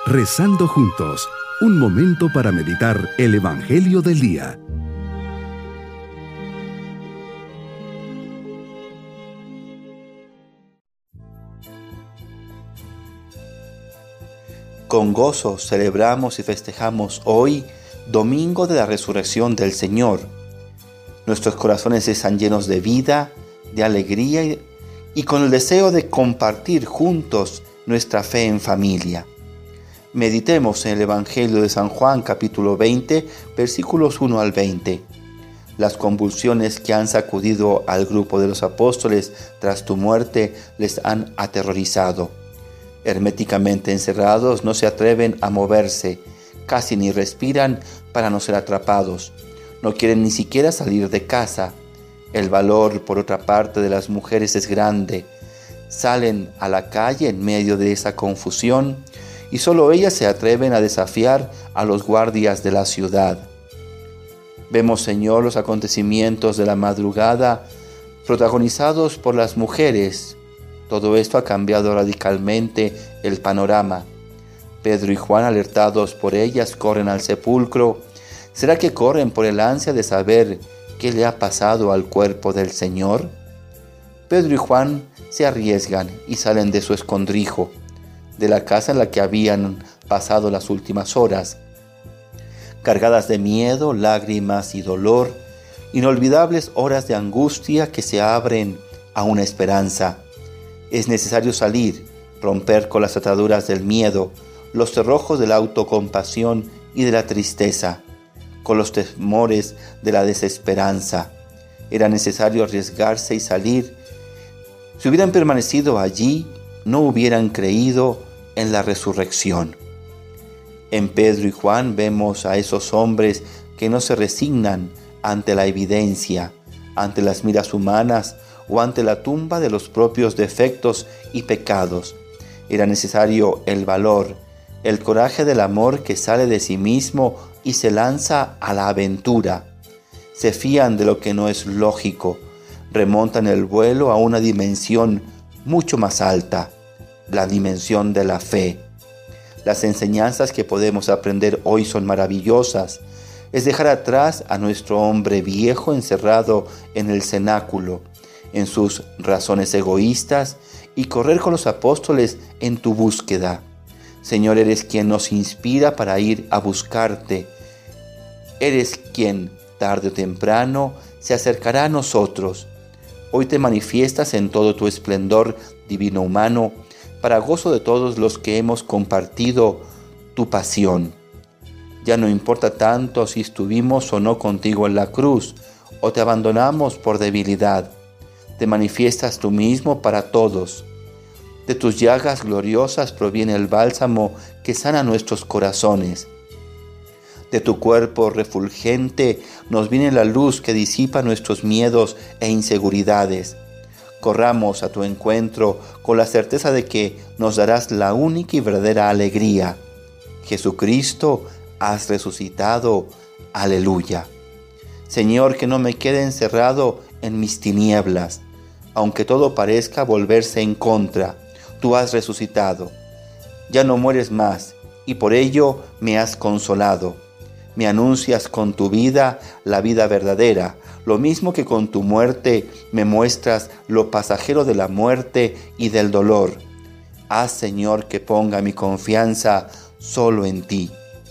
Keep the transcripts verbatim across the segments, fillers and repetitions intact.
Rezando juntos, un momento para meditar el Evangelio del día. Con gozo celebramos y festejamos hoy, Domingo de la Resurrección del Señor. Nuestros corazones están llenos de vida, de alegría y, y con el deseo de compartir juntos nuestra fe en familia. Meditemos en el Evangelio de San Juan, capítulo veinte, versículos uno al veinte. Las convulsiones que han sacudido al grupo de los apóstoles tras tu muerte les han aterrorizado. Herméticamente encerrados, no se atreven a moverse, casi ni respiran para no ser atrapados. No quieren ni siquiera salir de casa. El valor, por otra parte, de las mujeres es grande. Salen a la calle en medio de esa confusión y solo ellas se atreven a desafiar a los guardias de la ciudad. Vemos, Señor, los acontecimientos de la madrugada protagonizados por las mujeres. Todo esto ha cambiado radicalmente el panorama. Pedro y Juan, alertados por ellas, corren al sepulcro. ¿Será que corren por el ansia de saber qué le ha pasado al cuerpo del Señor? Pedro y Juan se arriesgan y salen de su escondrijo, de la casa en la que habían pasado las últimas horas. Cargadas de miedo, lágrimas y dolor, inolvidables horas de angustia que se abren a una esperanza. Es necesario salir, romper con las ataduras del miedo, los cerrojos de la autocompasión y de la tristeza, con los temores de la desesperanza. Era necesario arriesgarse y salir. Si hubieran permanecido allí, no hubieran creído en la resurrección. En Pedro y Juan vemos a esos hombres que no se resignan ante la evidencia, ante las miras humanas o ante la tumba de los propios defectos y pecados. Era necesario el valor, el coraje del amor que sale de sí mismo y se lanza a la aventura. Se fían de lo que no es lógico, remontan el vuelo a una dimensión mucho más alta, la dimensión de la fe. Las enseñanzas que podemos aprender hoy son maravillosas. Es dejar atrás a nuestro hombre viejo encerrado en el cenáculo, en sus razones egoístas, y correr con los apóstoles en tu búsqueda. Señor, eres quien nos inspira para ir a buscarte. Eres quien, tarde o temprano, se acercará a nosotros. Hoy te manifiestas en todo tu esplendor divino humano, para gozo de todos los que hemos compartido tu pasión. Ya no importa tanto si estuvimos o no contigo en la cruz, o te abandonamos por debilidad. Te manifiestas tú mismo para todos. De tus llagas gloriosas proviene el bálsamo que sana nuestros corazones. De tu cuerpo refulgente nos viene la luz que disipa nuestros miedos e inseguridades. Corramos a tu encuentro con la certeza de que nos darás la única y verdadera alegría. Jesucristo, has resucitado. Aleluya. Señor, que no me quede encerrado en mis tinieblas. Aunque todo parezca volverse en contra, tú has resucitado. Ya no mueres más, y por ello me has consolado. Me anuncias con tu vida la vida verdadera, lo mismo que con tu muerte me muestras lo pasajero de la muerte y del dolor. Haz, Señor, que ponga mi confianza solo en ti.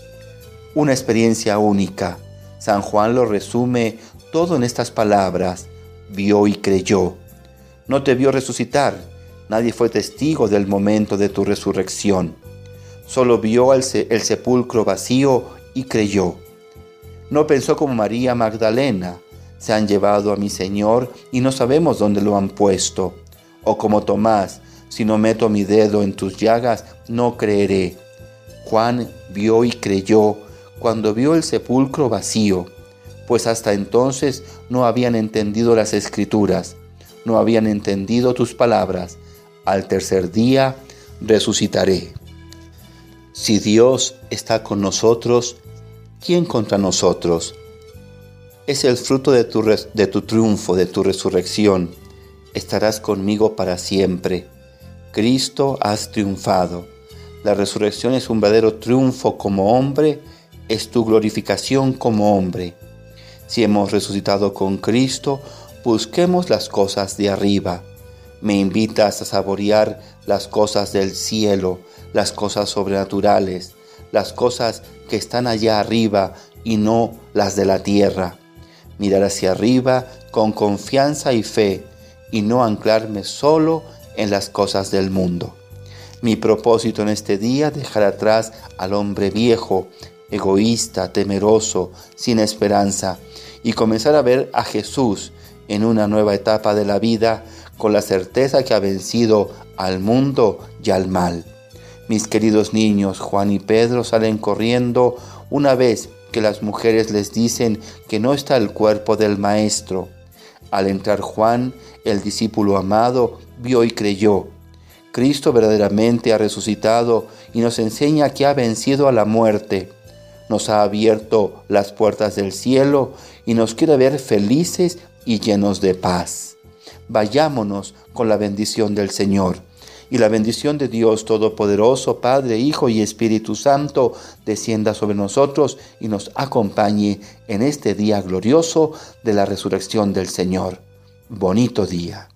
Una experiencia única. San Juan lo resume todo en estas palabras: vio y creyó. No te vio resucitar, nadie fue testigo del momento de tu resurrección. Solo vio el, se- el sepulcro vacío y creyó. No pensó como María Magdalena: se han llevado a mi Señor y no sabemos dónde lo han puesto. O como Tomás: si no meto mi dedo en tus llagas, no creeré. Juan vio y creyó cuando vio el sepulcro vacío, pues hasta entonces no habían entendido las Escrituras, no habían entendido tus palabras: al tercer día resucitaré. Si Dios está con nosotros, ¿quién contra nosotros? Es el fruto de tu, res- de tu triunfo, de tu resurrección. Estarás conmigo para siempre. Cristo, has triunfado. La resurrección es un verdadero triunfo como hombre, es tu glorificación como hombre. Si hemos resucitado con Cristo, busquemos las cosas de arriba. Me invitas a saborear las cosas del cielo, las cosas sobrenaturales, las cosas que están allá arriba y no las de la tierra. Mirar hacia arriba con confianza y fe y no anclarme solo en las cosas del mundo. Mi propósito en este día es dejar atrás al hombre viejo, egoísta, temeroso, sin esperanza, y comenzar a ver a Jesús en una nueva etapa de la vida con la certeza que ha vencido al mundo y al mal. Mis queridos niños, Juan y Pedro salen corriendo una vez que las mujeres les dicen que no está el cuerpo del Maestro. Al entrar Juan, el discípulo amado, vio y creyó. Cristo verdaderamente ha resucitado y nos enseña que ha vencido a la muerte. Nos ha abierto las puertas del cielo y nos quiere ver felices y llenos de paz. Vayámonos con la bendición del Señor. Y la bendición de Dios Todopoderoso, Padre, Hijo y Espíritu Santo, descienda sobre nosotros y nos acompañe en este día glorioso de la resurrección del Señor. Bonito día.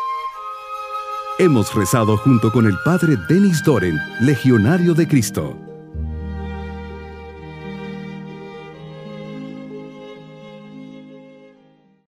Hemos rezado junto con el Padre Denis Doren, Legionario de Cristo.